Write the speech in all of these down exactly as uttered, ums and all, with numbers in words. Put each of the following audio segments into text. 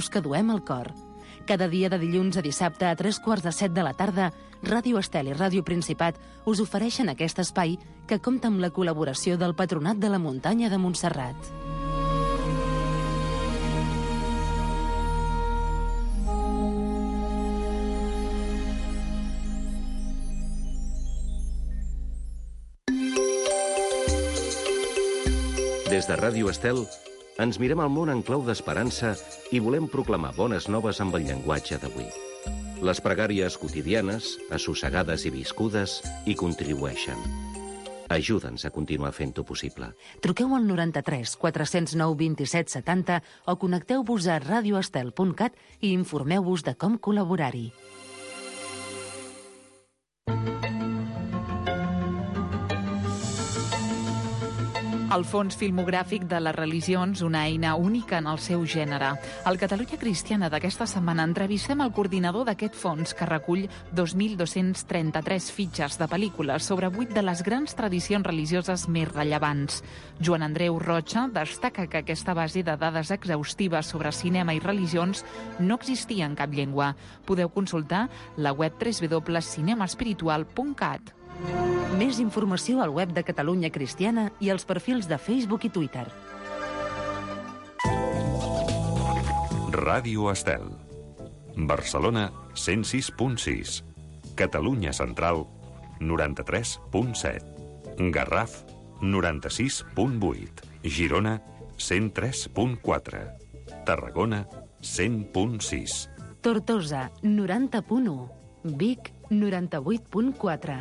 cançons que duem al cor. Cada dia de dilluns a dissabte a tres quarts de set de la tarda, Ràdio Estel i Ràdio Principat us ofereixen aquest espai que compta amb la col·laboració del Patronat de la Muntanya de Montserrat. Des de Ràdio Estel, ens mirem al món en clau d'esperança i volem proclamar bones noves amb el llenguatge d'avui. Les pregàries quotidianes, assossegades i viscudes, hi contribueixen. Ajuda'ns a continuar fent-ho possible. Truqueu al noranta-tres quatre cents nou vint-i-set setanta o connecteu-vos a radioestel punt cat i informeu-vos de com col·laborar-hi. El Fons Filmogràfic de les Religions, una eina única en el seu gènere. Al Catalunya Cristiana d'aquesta setmana entrevistem el coordinador d'aquest fons, que recull dos mil dos-cents trenta-tres fitxes de pel·lícules sobre vuit de les grans tradicions religioses més rellevants. Joan Andreu Rocha destaca que aquesta base de dades exhaustives sobre cinema i religions no existia en cap llengua. Podeu consultar la web w w w punt cinema espiritual punt cat. Més informació al web de Catalunya Cristiana i als perfils de Facebook i Twitter. Ràdio Estel. Barcelona, cent sis punt sis. Catalunya Central, noranta-tres punt set. Garraf, noranta-sis punt vuit. Girona, cent tres punt quatre. Tarragona, cent punt sis. Tortosa, noranta punt u. Vic, noranta-vuit punt quatre.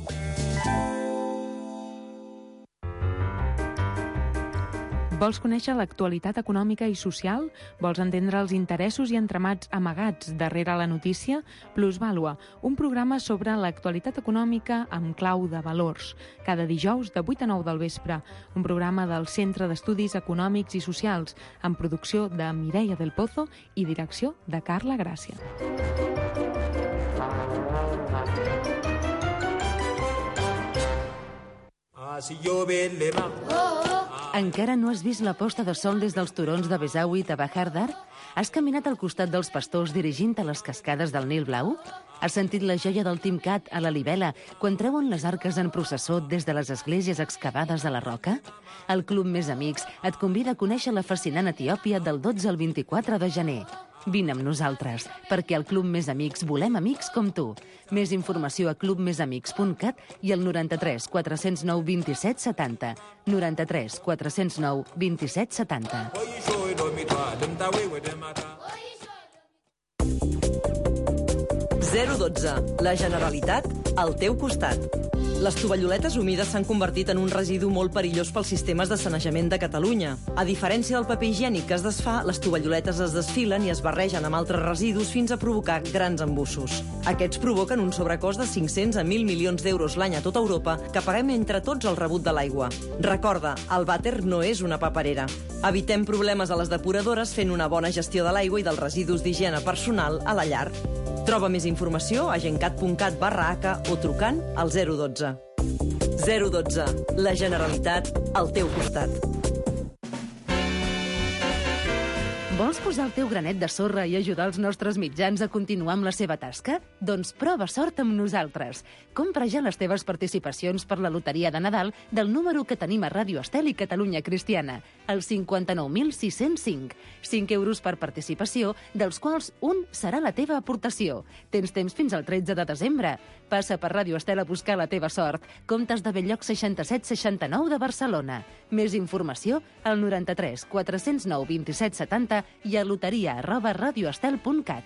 Vols conèixer l'actualitat econòmica i social? Vols entendre els interessos i entramats amagats darrere la notícia? Plusvàlua, un programa sobre l'actualitat econòmica amb clau de valors. Cada dijous de vuit a nou del vespre. Un programa del Centre d'Estudis Econòmics i Socials, amb producció de Mireia del Pozo i direcció de Carla Gràcia. Encara no has vist la posta de sol des dels turons de Besaüit a Bahar Dar? Has caminat al costat dels pastors dirigint a les cascades del Nil Blau? Has sentit la joia del Timcat a la Libela quan treuen les arques en processó des de les esglésies excavades a la roca? El Club Més Amics et convida a conèixer la fascinant Etiòpia del dotze al vint-i-quatre de gener. Vine amb nosaltres, perquè al Club Més Amics volem amics com tu. Més informació a club més amics punt cat i al noranta-tres quatre cents nou vint-i-set setanta. noranta-tres quatre cents nou vint-i-set setanta. zero dotze. La Generalitat al teu costat. Les tovalloletes humides s'han convertit en un residu molt perillós pels sistemes de sanejament de Catalunya. A diferència del paper higiènic que es desfà, les tovalloletes es desfilen i es barregen amb altres residus fins a provocar grans embussos. Aquests provoquen un sobrecost de cinc-cents a mil milions d'euros l'any a tota Europa que paguem entre tots el rebut de l'aigua. Recorda, el vàter no és una paperera. Evitem problemes a les depuradores fent una bona gestió de l'aigua i dels residus d'higiene personal a la llar. Troba més informació a gencat punt cat barra h o trucant al zero dotze. zero dotze. La Generalitat al teu costat. Vols posar el teu granet de sorra i ajudar els nostres mitjans a continuar amb la seva tasca? Doncs prova sort amb nosaltres. Compra ja les teves participacions per la loteria de Nadal del número que tenim a Ràdio Estel i Catalunya Cristiana, el cinquanta-nou mil sis-cents cinc. cinc euros per participació, dels quals un serà la teva aportació. Tens temps fins al tretze de desembre. Passa per Ràdio Estel a buscar la teva sort. Comptes de Belllloc seixanta-set seixanta-nou de Barcelona. Més informació al noranta-tres quatre cents nou vint-i-set setanta i a loteria arroba radioestel punt cat.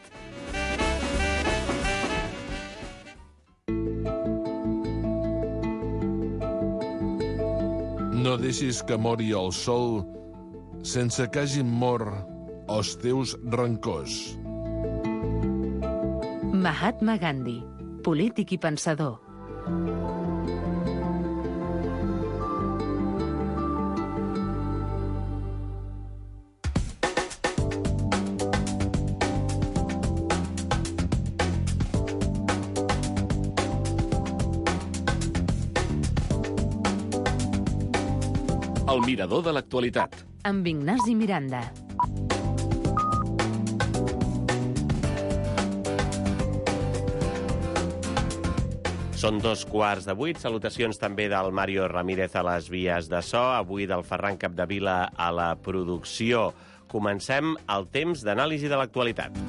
No deixis que mori el sol sense que hagin mort els teus rancors. Mahatma Gandhi, polític i pensador. El mirador de l'actualitat. Amb Ignasi Miranda. Són dos quarts de vuit. Salutacions també del Mario Ramírez a les vies de so, avui del Ferran Capdevila a la producció. Comencem el temps d'anàlisi de l'actualitat.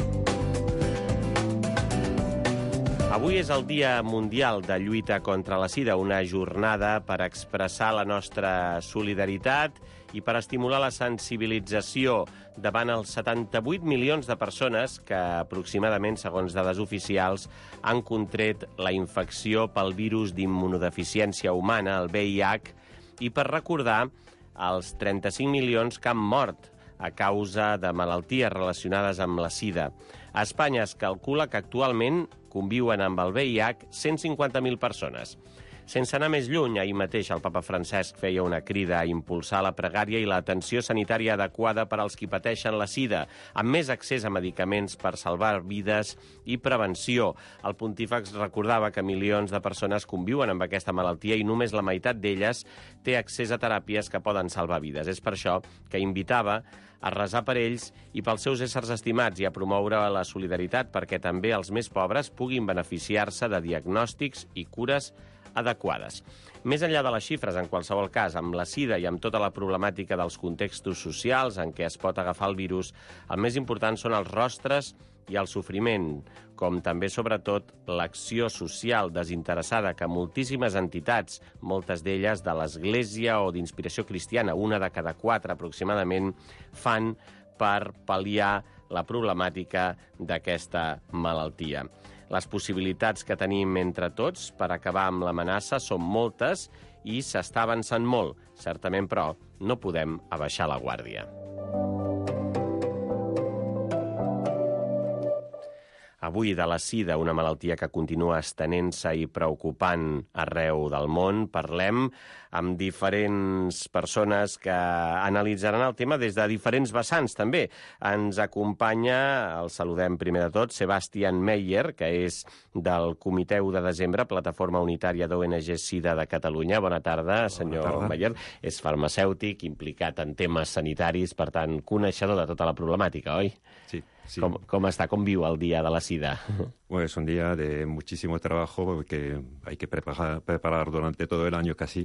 Avui és el Dia Mundial de Lluita contra la Sida, una jornada per expressar la nostra solidaritat i per estimular la sensibilització davant els setanta-vuit milions de persones que, aproximadament, segons dades oficials, han contret la infecció pel virus d'immunodeficiència humana, el V I H, i per recordar els trenta-cinc milions que han mort a causa de malalties relacionades amb la sida. A Espanya es calcula que actualment conviuen amb el V I H cent cinquanta mil persones. Sense anar més lluny, ahir mateix el papa Francesc feia una crida a impulsar la pregària i l'atenció sanitària adequada per als qui pateixen la sida, amb més accés a medicaments per salvar vides i prevenció. El pontífex recordava que milions de persones conviuen amb aquesta malaltia i només la meitat d'elles té accés a teràpies que poden salvar vides. És per això que invitava a resar per ells i pels seus éssers estimats i a promoure la solidaritat perquè també els més pobres puguin beneficiar-se de diagnòstics i cures adequades. Més enllà de les xifres, en qualsevol cas, amb la sida i amb tota la problemàtica dels contextos socials en què es pot agafar el virus, el més important són els rostres i el sofriment, com també, sobretot, l'acció social desinteressada que moltíssimes entitats, moltes d'elles de l'Església o d'inspiració cristiana, una de cada quatre aproximadament, fan per pal·liar la problemàtica d'aquesta malaltia. Les possibilitats que tenim entre tots per acabar amb l'amenaça són moltes i s'està avançant molt. Certament, però, no podem abaixar la guàrdia. Avui de la sida, una malaltia que continua estenent-se i preocupant arreu del món, parlem amb diferents persones que analitzaran el tema des de diferents vessants, també. Ens acompanya, el saludem primer de tot, Sebastián Meyer, que és del Comitè u de desembre, Plataforma Unitària d'O N G SIDA de Catalunya. Bona tarda, senyor Bona tarda. Meyer. És farmacèutic, implicat en temes sanitaris, per tant, coneixedor de tota la problemàtica, oi? Sí. Sí. Com, com està, com viu el Día de la Sida? Bueno, es un día de muchísimo trabajo porque hay que preparar, preparar durante todo el año casi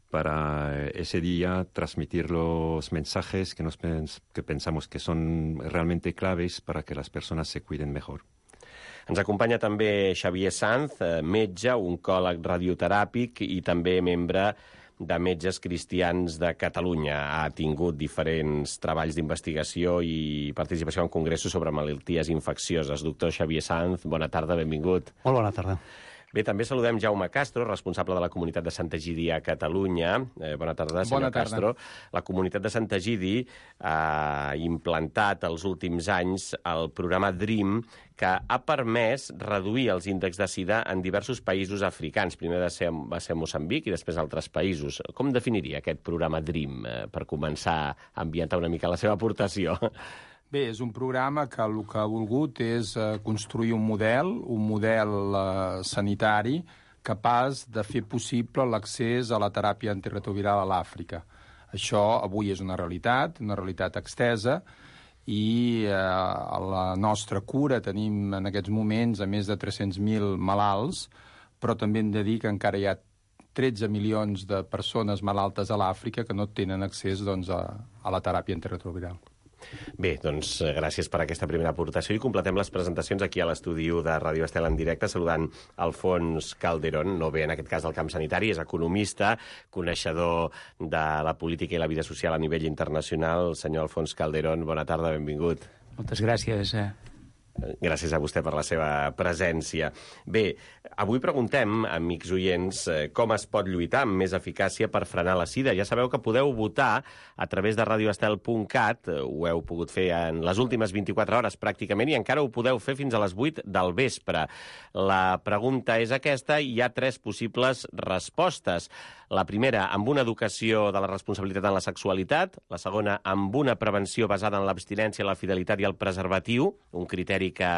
para ese día transmitir los mensajes que, nos, que pensamos que son realmente claves para que las personas se cuiden mejor. Ens acompanya també Xavier Sanz, metge, oncòleg radioteràpic i també membre de Metges Cristians de Catalunya. Ha tingut diferents treballs d'investigació i participació en congressos sobre malalties infeccioses. Doctor Xavier Sanz, bona tarda, benvingut. Molt bona tarda. Bé, també saludem Jaume Castro, responsable de la comunitat de Sant Egidi a Catalunya. Eh, bona tarda, senyor bona tarda. Castro. La comunitat de Sant Egidi ha implantat els últims anys el programa DREAM, que ha permès reduir els índexs de sida en diversos països africans. Primer va ser, va ser Moçambic i després altres països. Com definiria aquest programa DREAM, eh, per començar a ambientar una mica la seva aportació? Bé, és un programa que el que ha volgut és eh, construir un model, un model eh, sanitari capaç de fer possible l'accés a la teràpia antirretroviral a l'Àfrica. Això avui és una realitat, una realitat extesa, i eh, a la nostra cura tenim en aquests moments a més de tres-cents mil malalts, però també hem de dir que encara hi ha tretze milions de persones malaltes a l'Àfrica que no tenen accés doncs, a, a la teràpia antirretroviral. Bé, doncs gràcies per aquesta primera aportació i completem les presentacions aquí a l'estudi de Ràdio Estel en directe, saludant Alfons Calderón, no ve en aquest cas del camp sanitari, és economista, coneixedor de la política i la vida social a nivell internacional. Senyor Alfons Calderón, bona tarda, benvingut. Moltes gràcies. Gràcies a vostè per la seva presència. Bé, avui preguntem, amics oients, com es pot lluitar amb més eficàcia per frenar la sida. Ja sabeu que podeu votar a través de radioestel punt cat, ho heu pogut fer en les últimes vint-i-quatre hores pràcticament, i encara ho podeu fer fins a les vuit del vespre. La pregunta és aquesta i hi ha tres possibles respostes. La primera, amb una educació de la responsabilitat en la sexualitat. La segona, amb una prevenció basada en l'abstinència, la fidelitat i el preservatiu, un criteri que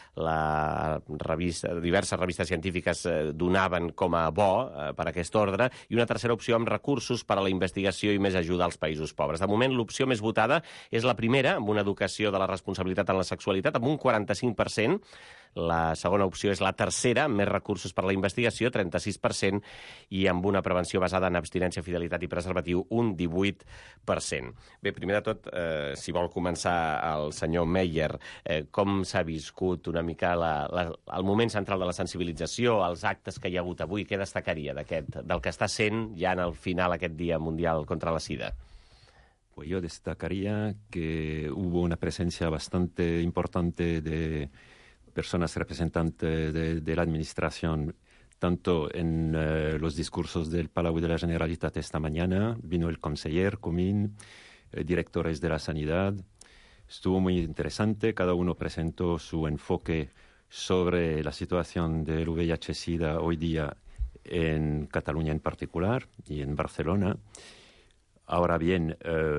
la revista, diverses revistes científiques donaven com a bo eh, per aquest ordre, i una tercera opció amb recursos per a la investigació i més ajuda als països pobres. De moment, l'opció més votada és la primera, amb una educació de la responsabilitat en la sexualitat, amb un quaranta-cinc per cent. La segona opció és la tercera, amb més recursos per a la investigació, trenta-sis per cent, i amb una prevenció basada en abstinència, fidelitat i preservatiu, un divuit per cent. Bé, primer de tot, eh, si vol començar el senyor Meyer, eh, com s'ha viscut una mica la, la, el moment central de la sensibilització, els actes que hi ha hagut avui, què destacaria d'aquest, del que està sent ja en el final aquest Dia Mundial contra la Sida? Pues yo destacaría que hubo una presencia bastante importante de personas representantes de, de la administración, tanto en eh, los discursos del Palau de la Generalitat esta mañana, vino el conseller Comín, eh, directores de la sanidad. Estuvo muy interesante, cada uno presentó su enfoque sobre la situación del V I H SIDA hoy día en Cataluña en particular y en Barcelona. Ahora bien,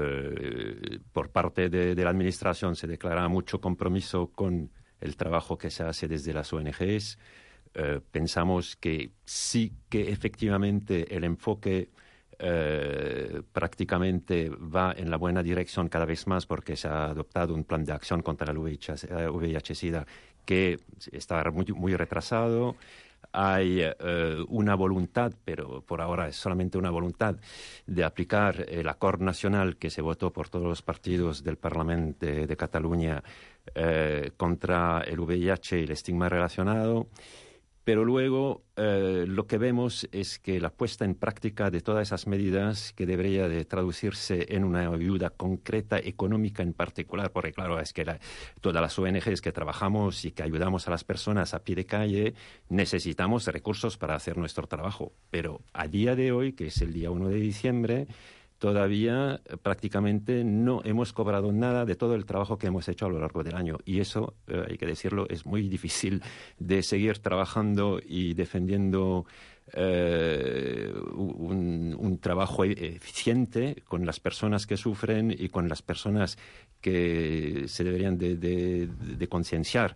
eh, por parte de, de la Administración se declara mucho compromiso con el trabajo que se hace desde las O N Ges. Eh, pensamos que sí que efectivamente el enfoque eh, prácticamente va en la buena dirección cada vez más porque se ha adoptado un plan de acción contra el V I H SIDA que está muy, muy retrasado. Hay eh, una voluntad, pero por ahora es solamente una voluntad, de aplicar el acuerdo nacional que se votó por todos los partidos del Parlamento de, de Cataluña eh, contra el V I H y el estigma relacionado. Pero luego eh, lo que vemos es que la puesta en práctica de todas esas medidas, que debería de traducirse en una ayuda concreta económica en particular, porque claro, es que la, todas las O N Ges que trabajamos y que ayudamos a las personas a pie de calle, necesitamos recursos para hacer nuestro trabajo. Pero a día de hoy, que es el día uno de diciembre, todavía eh, prácticamente no hemos cobrado nada de todo el trabajo que hemos hecho a lo largo del año. Y eso, eh, hay que decirlo, es muy difícil de seguir trabajando y defendiendo eh, un, un trabajo eficiente con las personas que sufren y con las personas que se deberían de, de, de concienciar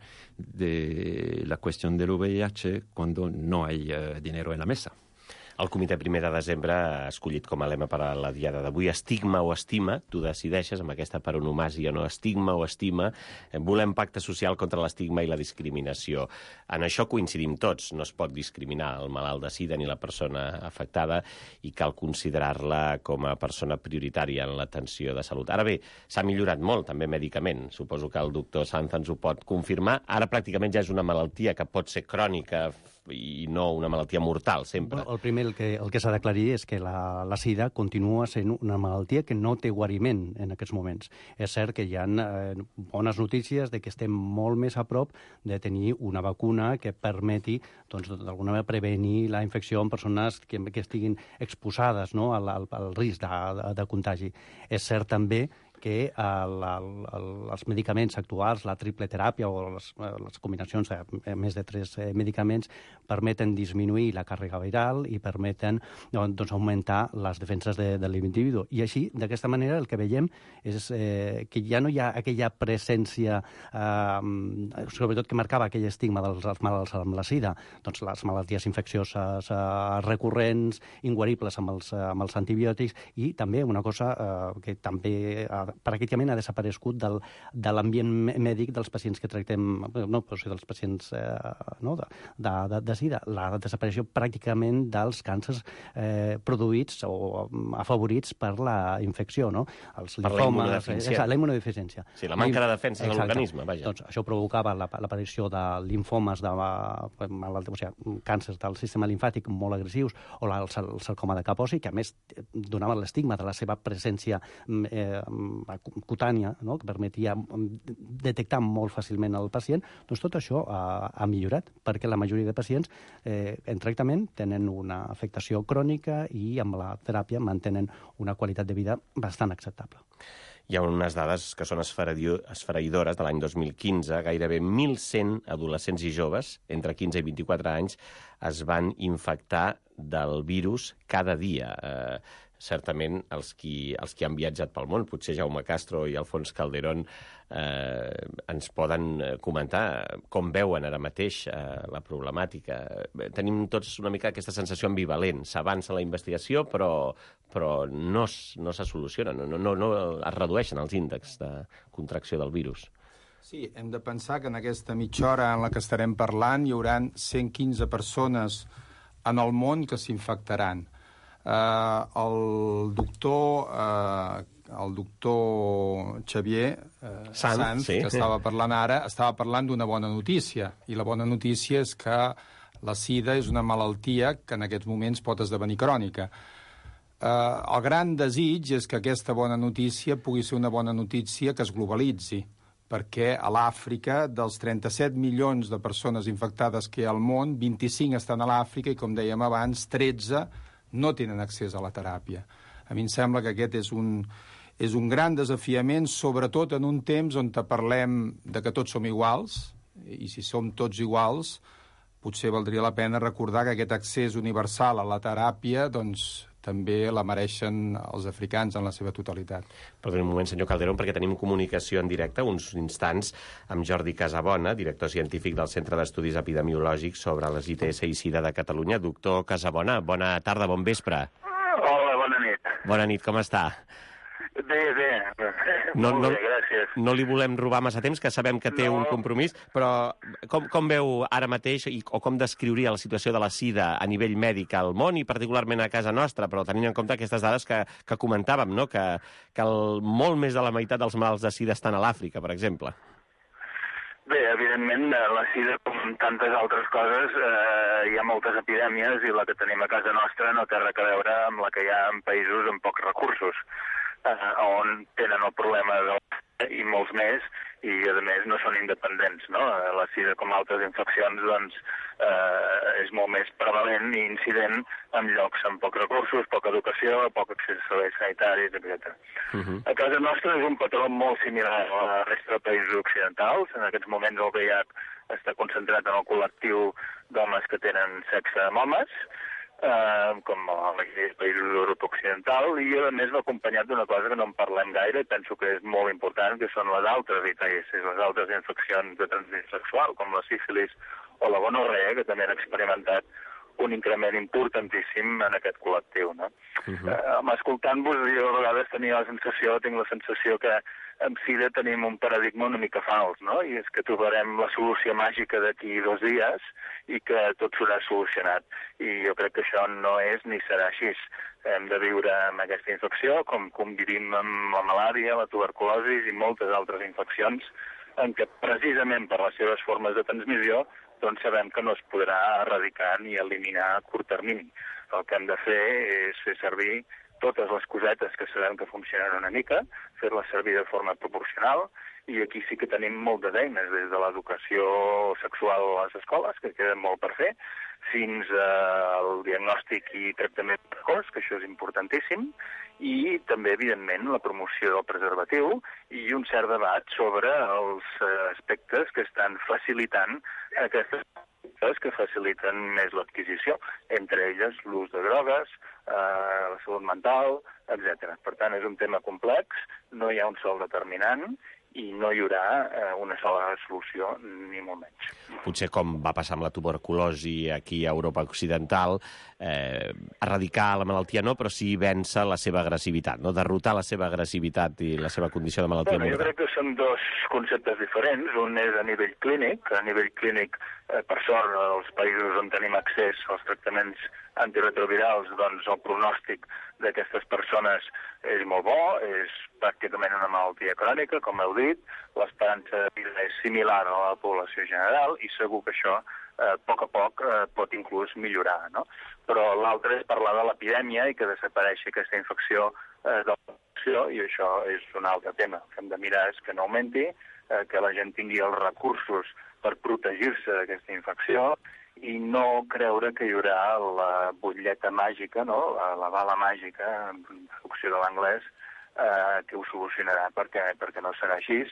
de la cuestión del V I H cuando no hay eh, dinero en la mesa. El comitè primer de desembre ha escollit com a lema per a la diada d'avui estigma o estima. Tu decideixes amb aquesta paronomàsia, no? Estigma o estima. Volem pacte social contra l'estigma i la discriminació. En això coincidim tots. No es pot discriminar el malalt de sida ni la persona afectada i cal considerar-la com a persona prioritària en l'atenció de salut. Ara bé, s'ha millorat molt també mèdicament. Suposo que el doctor Sanz ens ho pot confirmar. Ara pràcticament ja és una malaltia que pot ser crònica i no una malaltia mortal, sempre. El primer, el que, el que s'ha d'aclarir és que la, la sida continua sent una malaltia que no té guariment en aquests moments. És cert que hi ha eh, bones notícies de que estem molt més a prop de tenir una vacuna que permeti, doncs, d'alguna manera, prevenir la infecció en persones que, que estiguin exposades, no?, al, al, al risc de, de, de contagi. És cert també que el, el, el, els medicaments actuals, la triple teràpia o les, les combinacions de més de tres eh, medicaments permeten disminuir la càrrega viral i permeten doncs, augmentar les defenses de, de l'individu. I així, d'aquesta manera, el que veiem és eh, que ja no hi ha aquella presència, eh, sobretot que marcava aquell estigma dels malalts amb la sida, doncs les malalties infeccioses eh, recurrents, inguaribles amb els, amb els antibiòtics, i també una cosa eh, que també ha pràcticament ha desaparegut del, de l'ambient mèdic dels pacients que tractem, no, però dels pacients eh, no, de, de, de sida, la desaparició pràcticament dels càncers eh, produïts o afavorits per la infecció, no? Els per linfomes, la immunodeficiència. Sí, la manca de defensa de l'organisme, vaja. Doncs això provocava l'aparició de linfomes, de, o sigui, càncers del sistema limfàtic molt agressius, o el, el sarcoma de Kaposi, que a més donava l'estigma de la seva presència eh, cutània, no?, que permetia detectar molt fàcilment el pacient. Doncs tot això ha, ha millorat, perquè la majoria de pacients eh, en tractament tenen una afectació crònica i amb la teràpia mantenen una qualitat de vida bastant acceptable. Hi ha unes dades que són esfereïdores de l'any dos mil quinze. Gairebé mil cent adolescents i joves entre quinze i vint-i-quatre anys es van infectar del virus cada dia. Eh, certament els qui, els qui han viatjat pel món, potser Jaume Castro i Alfons Calderón, eh, ens poden comentar com veuen ara mateix eh, la problemàtica. Tenim tots una mica aquesta sensació ambivalent. S'avança la investigació, però, però no, no se soluciona, no, no, no es redueixen els índexs de contracció del virus. Sí, hem de pensar que en aquesta mitja hora en la que estarem parlant hi haurà cent quinze persones en el món que s'infectaran. Uh, el doctor uh, el doctor Xavier uh, Sanz, Sanz sí. que estava parlant ara, estava parlant d'una bona notícia, i la bona notícia és que la sida és una malaltia que en aquests moments pot esdevenir crònica. Uh, el gran desig és que aquesta bona notícia pugui ser una bona notícia que es globalitzi, perquè a l'Àfrica, dels trenta-set milions de persones infectades que hi ha al món, vint-i-cinc estan a l'Àfrica i, com dèiem abans, tretze no tenen accés a la teràpia. A mi em sembla que aquest és un, és un gran desafiament, sobretot en un temps on parlem de que tots som iguals, i si som tots iguals, potser valdria la pena recordar que aquest accés universal a la teràpia, doncs, també la mereixen els africans en la seva totalitat. Perdoni un moment, senyor Calderón, perquè tenim comunicació en directe, uns instants, amb Jordi Casabona, director científic del Centre d'Estudis Epidemiològics sobre les I T S i SIDA de Catalunya. Doctor Casabona, bona tarda, bon vespre. Hola, bona nit. Bona nit, com està? Bé, bé, no, molt no, bé, gràcies. No li volem robar massa temps, que sabem que té no. un compromís, però com, com veu ara mateix, i, o com descriuria la situació de la sida a nivell mèdic al món i particularment a casa nostra, però tenint en compte aquestes dades que, que comentàvem, no? que, que el, molt més de la meitat dels malalts de sida estan a l'Àfrica, per exemple? Bé, evidentment, la sida, com tantes altres coses, eh, hi ha moltes epidèmies i la que tenim a casa nostra no té res a veure amb la que hi ha en països amb pocs recursos, eh, on tenen el problema de la i molts més, i a més no són independents, no? La sida, com altres infeccions, doncs, eh, és molt més prevalent i incident en llocs amb pocs recursos, poca educació, poc accés a serveis sanitaris, etcètera. Uh-huh. A casa nostra és un patró molt similar a la resta de països occidentals. En aquests moments el V I H està concentrat en el col·lectiu d'homes que tenen sexe amb homes, Uh, com a la països d'Europa Occidental, i a més va acompanyat d'una cosa que no en parlem gaire i penso que és molt important, que són les altres I T S, les altres infeccions de transmissió sexual, com la sífilis o la gonorrea, que també han experimentat un increment importantíssim en aquest col·lectiu. No? Uh-huh. uh, escoltant-vos, jo a vegades tenia la sensació, tinc la sensació que amb sida tenim un paradigma una mica fals, no? I és que trobarem la solució màgica d'aquí dos dies i que tot serà solucionat. I jo crec que això no és ni serà així. Hem de viure amb aquesta infecció, com convivim amb la malària, la tuberculosi i moltes altres infeccions, en què precisament per les seves formes de transmissió doncs sabem que no es podrà erradicar ni eliminar a curt termini. El que hem de fer és fer servir totes les cosetes que sabem que funcionen una mica, fer-les servir de forma proporcional, i aquí sí que tenim moltes eines, des de l'educació sexual a les escoles, que queden molt per fer, fins al diagnòstic i tractament precoç, que això és importantíssim, i també, evidentment, la promoció del preservatiu i un cert debat sobre els aspectes que estan facilitant aquestes que faciliten més l'adquisició, entre elles l'ús de drogues, eh, la salut mental, etcètera. Per tant, és un tema complex, no hi ha un sol determinant i no hi haurà eh, una sola solució, ni molt menys. Potser com va passar amb la tuberculosi aquí a Europa Occidental, eh, erradicar la malaltia no, però sí vèncer la seva agressivitat, no? Derrotar la seva agressivitat i la seva condició de malaltia bueno, mortal. Jo crec que són dos conceptes diferents. Un és a nivell clínic. A nivell clínic, eh, per sort, als països on tenim accés als tractaments antiretrovirals, doncs el pronòstic d'aquestes persones és molt bo, és pràcticament una malaltia crònica, com heu dit, l'esperança de vida és similar a la població general i segur que això eh, a poc a poc eh, pot inclús millorar, no? Però l'altre és parlar de l'epidèmia i que desapareixi aquesta infecció eh, de la població, i això és un altre tema. El que hem de mirar és que no augmenti, eh, que la gent tingui els recursos per protegir-se d'aquesta infecció i no creure que hi haurà la butlleta màgica, no? la, la bala màgica, en traducció de l'anglès, eh, que ho solucionarà, perquè, perquè no serà així.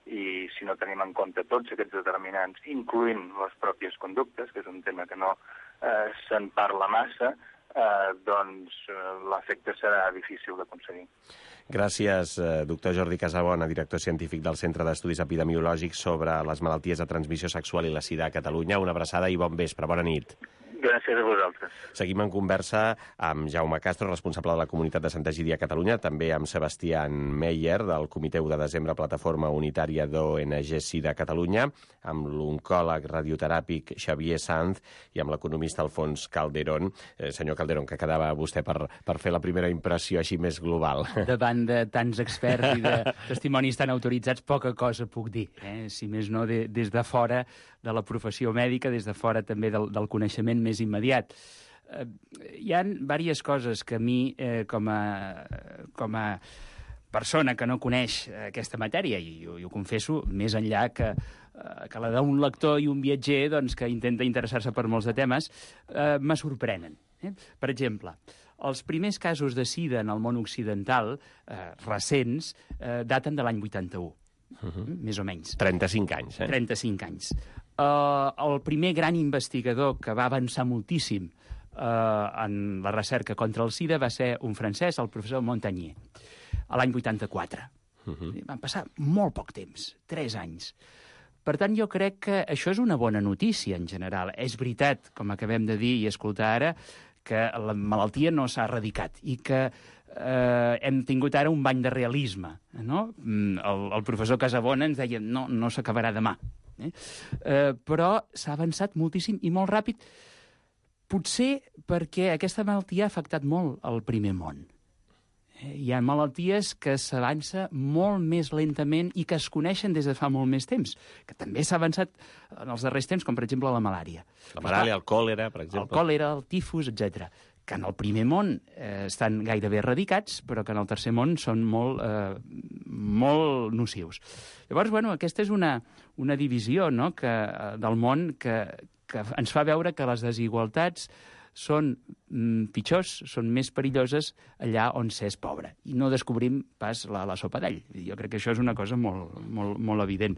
I si no tenim en compte tots aquests determinants, incloent les pròpies conductes, que és un tema que no eh, se'n parla massa, eh, doncs eh, l'efecte serà difícil d'aconseguir. Gràcies, eh, doctor Jordi Casabona, director científic del Centre d'Estudis Epidemiològics sobre les malalties de transmissió sexual i la sida a Catalunya. Una abraçada i bon vespre. Bona nit. Gràcies a vosaltres. Seguim en conversa amb Jaume Castro, responsable de la Comunitat de Santa Egídia a Catalunya, també amb Sebastián Meyer, del Comitè u de desembre, Plataforma Unitària d'O N G SIDA a Catalunya, amb l'oncòleg radioteràpic Xavier Sanz i amb l'economista Alfons Calderón. Eh, senyor Calderón, que quedava vostè per, per fer la primera impressió així més global. Davant de tants experts i de testimonis tan autoritzats, poca cosa puc dir. Eh? Si més no, de, des de fora de la professió mèdica, des de fora també del, del coneixement més immediat. Eh, hi ha diverses coses que a mi, eh, com, a, com a persona que no coneix aquesta matèria, i ho, i ho confesso, més enllà que, eh, que la d'un lector i un viatger doncs, que intenta interessar-se per molts de temes, eh, me sorprenen. Eh? Per exemple, els primers casos de sida en el món occidental, eh, recents, eh, daten de l'any vuitanta-u. Uh-huh. Més o menys. trenta-cinc anys, eh? trenta-cinc anys. Uh, el primer gran investigador que va avançar moltíssim uh, en la recerca contra el SIDA va ser un francès, el professor Montagnier, a l'any vuitanta-quatre. Uh-huh. Van passar molt poc temps, tres anys. Per tant, jo crec que això és una bona notícia en general. És veritat, com acabem de dir i escoltar ara, que la malaltia no s'ha erradicat i que eh, hem tingut ara un bany de realisme. No? El, el professor Casabona ens deia no, no s'acabarà demà. Eh? Eh, però s'ha avançat moltíssim i molt ràpid, potser perquè aquesta malaltia ha afectat molt el primer món. Eh, hi ha malalties que s'avança molt més lentament i que es coneixen des de fa molt més temps, que també s'ha avançat en els darrers temps, com per exemple la malària. La malària, el còlera, per exemple. El còlera, el tifus, etcètera, que en el primer món eh, estan gairebé erradicats, però que en el tercer món són molt, eh, molt nocius. Llavors, bueno, aquesta és una, una divisió, no?, que, del món que, que ens fa veure que les desigualtats són mm, pitjors, són més perilloses allà on s'és pobre. I no descobrim pas la, la sopa d'all. Jo crec que això és una cosa molt, molt, molt evident.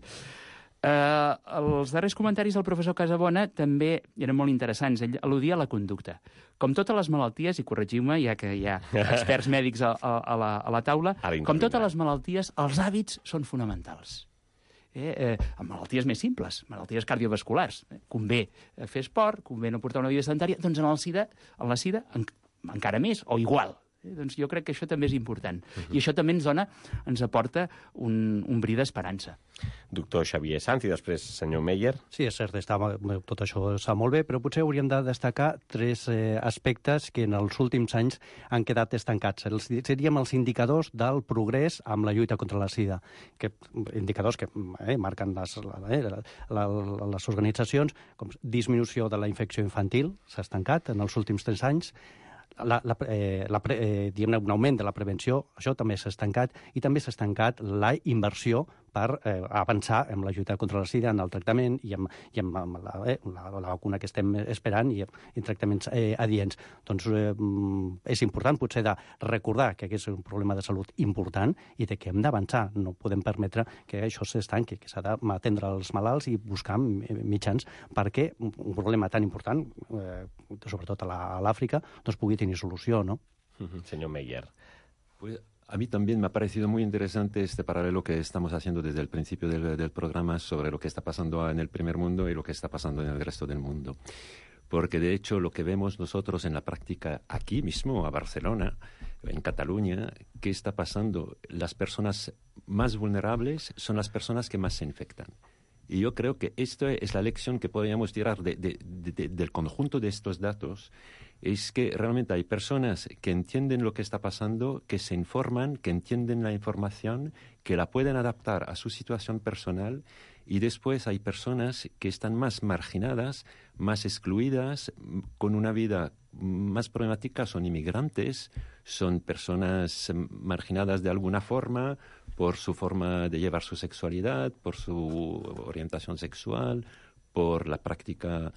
Uh, els darrers comentaris del professor Casabona també eren molt interessants. Ell al·ludia a la conducta. Com totes les malalties, i corregiu-me, ja que hi ha experts mèdics a, a, a, la, a la taula, com totes les malalties, els hàbits són fonamentals. Eh, eh, amb malalties més simples, malalties cardiovasculars. Eh, convé fer esport, convé no portar una vida sedentària, doncs en, el SIDA, en la SIDA en, encara més, o igual. Eh, doncs jo crec que això també és important. Uh-huh. I això també ens dona, ens aporta un, un bri d'esperança. Doctor Xavier Sanz i després senyor Meyer. Sí, és cert, està, tot això està molt bé, però potser hauríem de destacar tres eh, aspectes que en els últims anys han quedat estancats. Els, seríem els indicadors del progrés amb la lluita contra la sida, que, indicadors que eh, marquen les, eh, la, la, les organitzacions, com disminució de la infecció infantil, s'ha estancat en els últims tres anys, La, la, eh, la, eh, diguem-ne, un augment de la prevenció, això també s'ha estancat, i també s'ha estancat la inversió per eh, avançar en la lluita contra la sida, en el tractament i amb, i amb, amb la, eh, la, la vacuna que estem esperant i, i tractaments eh, adients. Doncs eh, és important potser de recordar que aquest és un problema de salut important i de que hem d'avançar. No podem permetre que això s'estanqui, que s'ha d'atendre els malalts i buscar mitjans perquè un problema tan important, eh, sobretot a l'Àfrica, doncs pugui tenir solució, ¿no? Uh-huh. Señor Meyer. Pues a mí también me ha parecido muy interesante este paralelo que estamos haciendo desde el principio del, del programa sobre lo que está pasando en el primer mundo y lo que está pasando en el resto del mundo. Porque, de hecho, lo que vemos nosotros en la práctica aquí mismo, a Barcelona, en Cataluña, ¿qué está pasando? Las personas más vulnerables son las personas que más se infectan. Y yo creo que esto es la lección que podríamos tirar de, de, de, de, del conjunto de estos datos, es que realmente hay personas que entienden lo que está pasando, que se informan, que entienden la información, que la pueden adaptar a su situación personal, y después hay personas que están más marginadas, más excluidas, con una vida más problemática, son inmigrantes, son personas marginadas de alguna forma por su forma de llevar su sexualidad, por su orientación sexual, por la práctica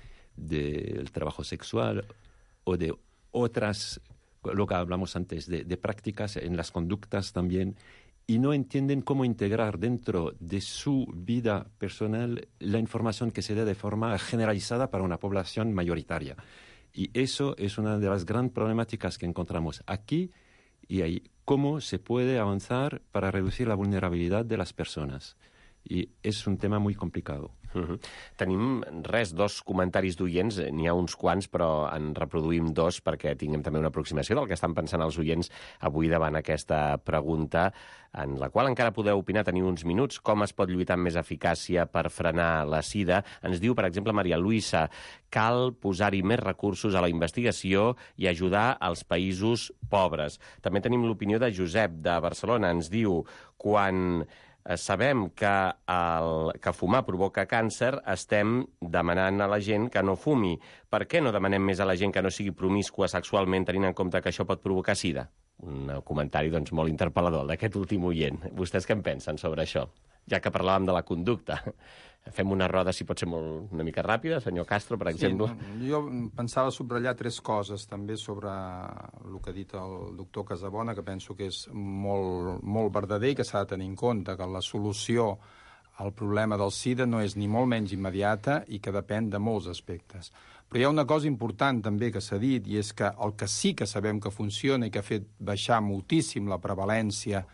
del trabajo sexual o de otras, lo que hablamos antes, de, de prácticas en las conductas también, y no entienden cómo integrar dentro de su vida personal la información que se da de forma generalizada para una población mayoritaria. Y eso es una de las grandes problemáticas que encontramos aquí y ahí. Cómo se puede avanzar para reducir la vulnerabilidad de las personas. Y es un tema muy complicado. Uh-huh. Tenim, res, dos comentaris d'oients, n'hi ha uns quants, però en reproduïm dos perquè tinguem també una aproximació del que estan pensant els oients avui davant aquesta pregunta, en la qual encara podeu opinar, tenir uns minuts, com es pot lluitar amb més eficàcia per frenar la sida. Ens diu, per exemple, Maria Luisa, cal posar-hi més recursos a la investigació i ajudar als països pobres. També tenim l'opinió de Josep, de Barcelona. Ens diu, quan sabem que, el, que fumar provoca càncer, estem demanant a la gent que no fumi. Per què no demanem més a la gent que no sigui promiscua sexualment, tenint en compte que això pot provocar sida? Un comentari doncs, molt interpel·lador d'aquest últim oient. Vostès què en pensen sobre això? Ja que parlàvem de la conducta. Fem una roda, si pot ser molt, una mica ràpida, senyor Castro, per exemple. Sí, jo pensava subratllar tres coses també sobre el que ha dit el doctor Casabona, que penso que és molt, molt verdader i que s'ha de tenir en compte, que la solució al problema del SIDA no és ni molt menys immediata i que depèn de molts aspectes. Però hi ha una cosa important també que s'ha dit, i és que el que sí que sabem que funciona i que ha fet baixar moltíssim la prevalència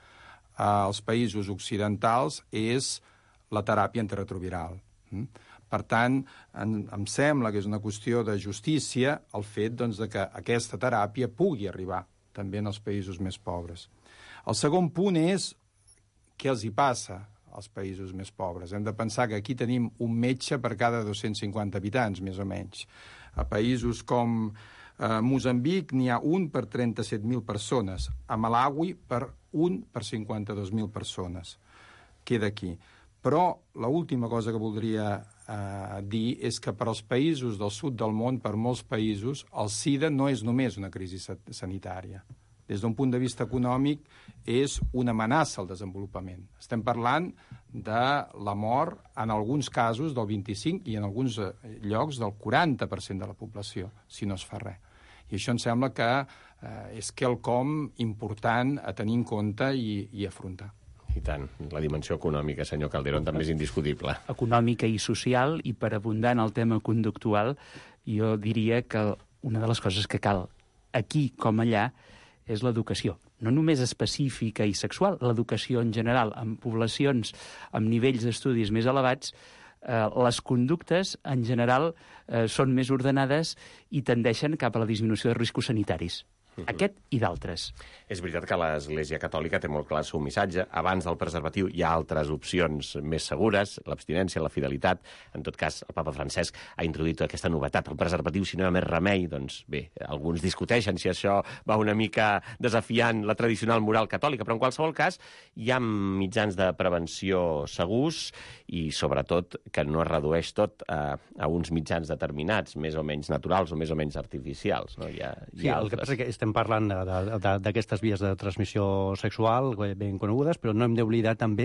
als països occidentals és la teràpia antirretroviral. Per tant, em, em sembla que és una qüestió de justícia el fet doncs, de que aquesta teràpia pugui arribar també en els països més pobres. El segon punt és què els hi passa als països més pobres. Hem de pensar que aquí tenim un metge per cada dos-cents cinquanta habitants, més o menys. A països com eh, Moçambic n'hi ha un per trenta-set mil persones. A Malawi per un per cinquanta-dos mil persones. Queda aquí. Però l'última cosa que voldria eh, dir és que per als països del sud del món, per molts països, el SIDA no és només una crisi sanitària. Des d'un punt de vista econòmic, és una amenaça al desenvolupament. Estem parlant de la mort, en alguns casos, del vint-i-cinc i en alguns llocs del quaranta per cent de la població, si no es fa res. I això em sembla que eh, és quelcom important a tenir en compte i, i afrontar. I tant. La dimensió econòmica, senyor Calderón, també és indiscutible. Econòmica i social, i per abundar en el tema conductual, jo diria que una de les coses que cal aquí com allà és l'educació. No només específica i sexual, l'educació en general, en poblacions amb nivells d'estudis més elevats, eh, les conductes en general eh, són més ordenades i tendeixen cap a la disminució de riscos sanitaris. Uh-huh. Aquest i d'altres. És veritat que l'Església Catòlica té molt clar el seu missatge. Abans del preservatiu hi ha altres opcions més segures, l'abstinència, la fidelitat. En tot cas, el papa Francesc ha introduït aquesta novetat. El preservatiu, si no hi ha més remei, doncs bé, alguns discuteixen si això va una mica desafiant la tradicional moral catòlica, però en qualsevol cas hi ha mitjans de prevenció segurs i, sobretot, que no es redueix tot a, a uns mitjans determinats, més o menys naturals o més o menys artificials. No? Hi ha, hi sí, ha el que passa que estem parlant d'aquestes vies de transmissió sexual ben conegudes, però no hem d'oblidar també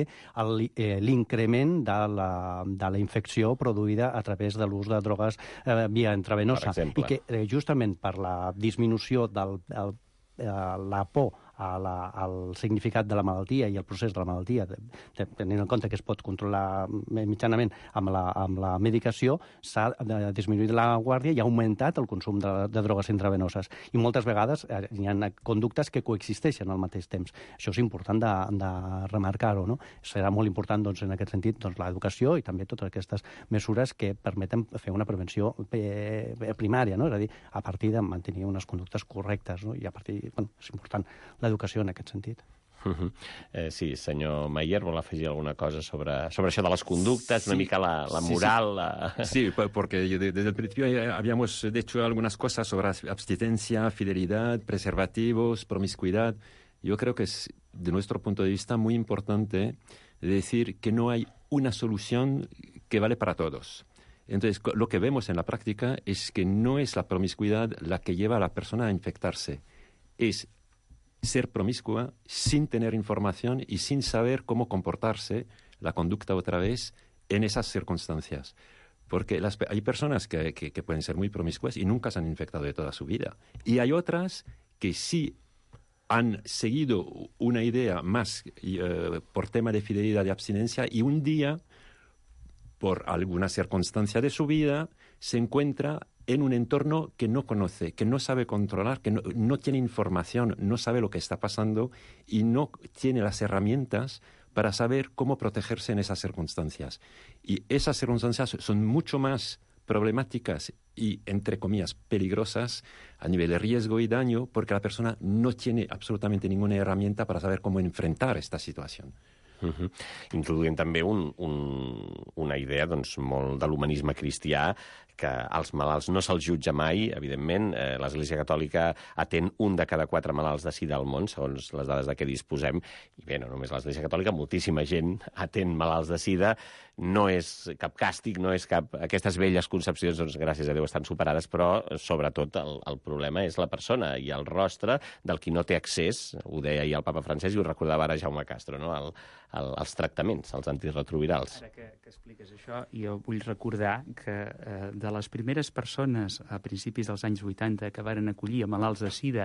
l'increment de, la, de la infecció produïda a través de l'ús de drogues eh, via intravenosa. I que eh, justament per la disminució del, del, eh, la por a la, al significat de la malaltia i el procés de la malaltia, tenint en compte que es pot controlar mitjanament amb la, amb la medicació, s'ha disminuït la guàrdia i ha augmentat el consum de, de drogues intravenoses. I moltes vegades eh, hi ha conductes que coexisteixen al mateix temps. Això és important de, de remarcar-ho, no? Serà molt important, doncs, en aquest sentit, doncs, l'educació i també totes aquestes mesures que permeten fer una prevenció eh, primària, no? És a dir, a partir de mantenir unes conductes correctes, no? I a partir, bueno, és important l'educació en aquest sentit. Uh-huh. eh, sí, senyor Mayer, vol afegir alguna cosa sobre, sobre això de les conductes, sí, una mica la, la moral? Sí, sí. La... sí, porque desde el principio habíamos dicho algunas cosas sobre abstinencia, fidelidad, preservativos, promiscuidad. Yo creo que es, de nuestro punto de vista, muy importante decir que no hay una solución que vale para todos. Entonces, lo que vemos en la práctica es que no es la promiscuidad la que lleva a la persona a infectarse, es ser promiscua sin tener información y sin saber cómo comportarse la conducta otra vez en esas circunstancias. Porque las, hay personas que, que, que pueden ser muy promiscuas y nunca se han infectado de toda su vida. Y hay otras que sí han seguido una idea más uh, por tema de fidelidad y abstinencia y un día, por alguna circunstancia de su vida, se encuentra en un entorno que no conoce, que no sabe controlar, que no, no tiene información, no sabe lo que está pasando y no tiene las herramientas para saber cómo protegerse en esas circunstancias. Y esas circunstancias son mucho más problemáticas y, entre comillas, peligrosas a nivel de riesgo y daño, porque la persona no tiene absolutamente ninguna herramienta para saber cómo enfrentar esta situación. Uh-huh. Introduint també un, un, una idea doncs, molt de l'humanisme cristià, que als malalts no se'ls jutja mai, evidentment. Eh, L'Església Catòlica atén un de cada quatre malalts de sida al món, segons les dades de què disposem. I bé, no només l'Església Catòlica, moltíssima gent atén malalts de sida. No és cap càstig, no és cap... Aquestes velles concepcions, doncs, gràcies a Déu, estan superades, però sobretot el, el problema és la persona i el rostre del qui no té accés, ho deia ahir el papa Francesc i ho recordava ara Jaume Castro, no? el, el, els tractaments, els antirretrovirals. Ara que, que expliques això, jo vull recordar que eh, de les primeres persones a principis dels anys vuitanta que varen acollir a malalts de sida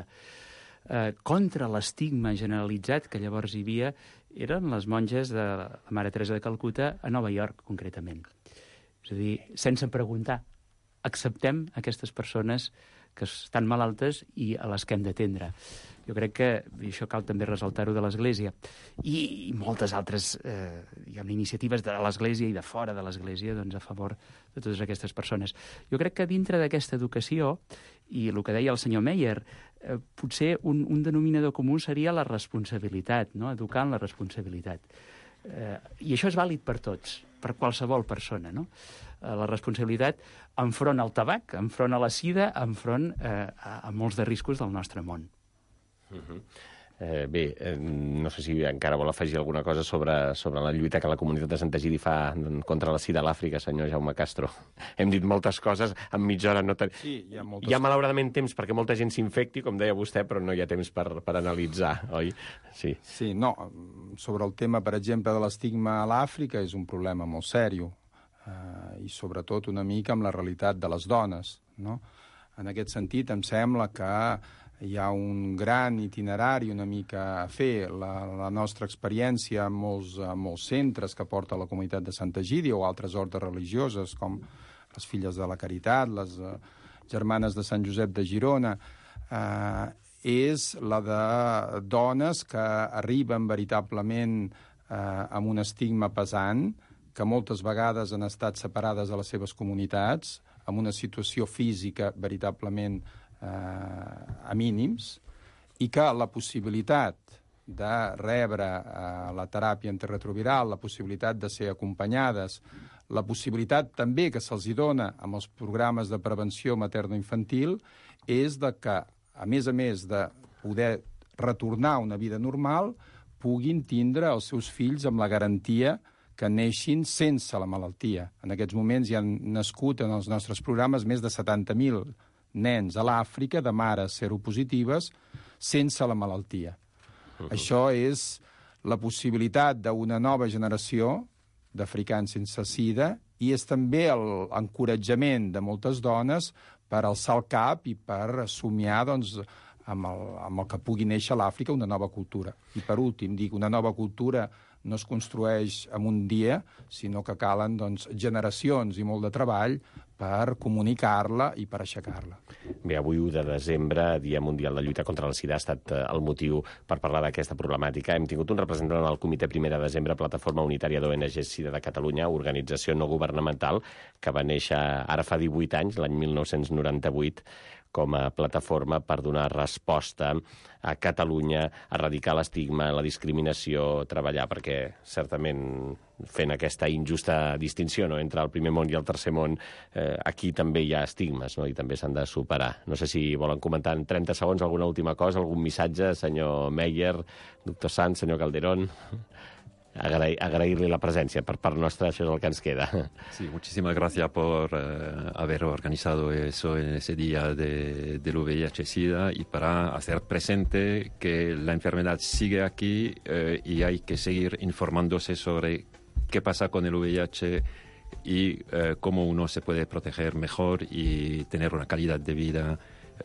eh, contra l'estigma generalitzat que llavors hi havia eren les monges de la Mare Teresa de Calcuta a Nova York, concretament. És a dir, sense preguntar, acceptem aquestes persones que estan malaltes i a les que hem d'atendre. Jo crec que, i això cal també ressaltar-ho de l'Església, i, i moltes altres eh, diguem, iniciatives de l'Església i de fora de l'Església doncs, a favor de totes aquestes persones. Jo crec que dintre d'aquesta educació, i el que deia el senyor Meyer, eh, potser un, un denominador comú seria la responsabilitat, no? Educar en la responsabilitat. Eh, I això és vàlid per tots, per qualsevol persona, no? Eh, la responsabilitat enfront al tabac, enfront a la sida, enfront eh, a, a molts de riscos del nostre món. Uh-huh. Eh, bé, eh, no sé si encara vol afegir alguna cosa sobre, sobre la lluita que la comunitat de Sant Egidi fa contra la sida a l'Àfrica, senyor Jaume Castro. Hem dit moltes coses, en mitja hora no ten... Sí, hi ha moltes... Hi ha malauradament temps perquè molta gent s'infecti, com deia vostè, però no hi ha temps per, per analitzar, oi? Sí. Sí, no, sobre el tema, per exemple, de l'estigma a l'Àfrica és un problema molt sèrio, eh, i sobretot una mica amb la realitat de les dones, no? En aquest sentit, em sembla que hi ha un gran itinerari una mica a fer. La, la nostra experiència en molts, en molts centres que porta la comunitat de Sant Egidi o altres ordes religioses, com les Filles de la Caritat, les uh, Germanes de Sant Josep de Girona, eh, és la de dones que arriben veritablement eh, amb un estigma pesant, que moltes vegades han estat separades de les seves comunitats, amb una situació física veritablement a mínims, i que la possibilitat de rebre eh, la teràpia antirretroviral, la possibilitat de ser acompanyades, la possibilitat també que se'ls dona amb els programes de prevenció materno-infantil, és de que, a més a més de poder retornar a una vida normal, puguin tindre els seus fills amb la garantia que neixin sense la malaltia. En aquests moments hi han nascut en els nostres programes més de setanta mil nens a l'Àfrica de mares seropositives sense la malaltia. Uh-huh. Això és la possibilitat d'una nova generació d'africans sense sida i és també l'encoratjament de moltes dones per alçar el cap i per somiar doncs, amb, el, amb el que pugui néixer a l'Àfrica una nova cultura. I per últim, dic, una nova cultura no es construeix en un dia, sinó que calen doncs, generacions i molt de treball per comunicar-la i per aixecar-la. Bé, avui u de desembre, Dia Mundial de Lluita contra la Sida, ha estat el motiu per parlar d'aquesta problemàtica. Hem tingut un representant del Comitè Primer de Desembre, Plataforma Unitària d'O N Ges Sida de Catalunya, organització no governamental, que va néixer ara fa divuit anys, l'any mil nou-cents noranta-vuit, com a plataforma per donar resposta a Catalunya, erradicar l'estigma, la discriminació, treballar perquè, certament, fent aquesta injusta distinció no, entre el primer món i el tercer món, eh, aquí també hi ha estigmes, no? I també s'han de superar. No sé si volen comentar en trenta segons alguna última cosa, algun missatge, senyor Meyer, doctor Sanz, senyor Calderón. Agrair, agrair-li la presència. Per part nostra, això és el que ens queda. Sí, muchísimas gracias por uh, haber organizado eso en ese día de, del V I H SIDA y para hacer presente que la enfermedad sigue aquí uh, y hay que seguir informándose sobre qué pasa con el V I H y uh, cómo uno se puede proteger mejor y tener una calidad de vida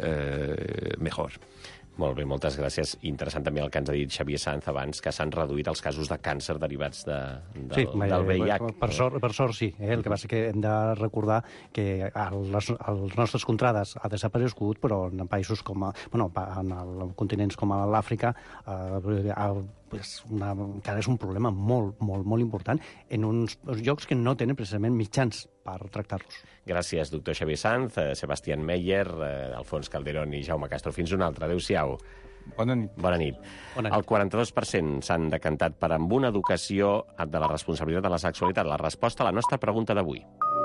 uh, mejor. Molt bé, moltes gràcies. Interessant també el que ens ha dit Xavier Sanz abans, que s'han reduït els casos de càncer derivats de, de, sí, del V I H. Per sort, per sort sí. Eh? El que passa que hem de recordar que els, els nostres contrades ha desaparegut, però en països com a, bueno, en el, continents com l'Àfrica, eh, pues una, encara és un problema molt, molt, molt important en uns llocs que no tenen precisament mitjans per tractar-los. Gràcies, doctor Xavier Sanz, eh, Sebastián Meyer, eh, Alfons Calderón i Jaume Castro. Fins una altra. Adéu-siau. Bona nit. Bona nit. Bona nit. El quaranta-dos per cent s'han decantat per amb una educació de la responsabilitat de la sexualitat. La resposta a la nostra pregunta d'avui.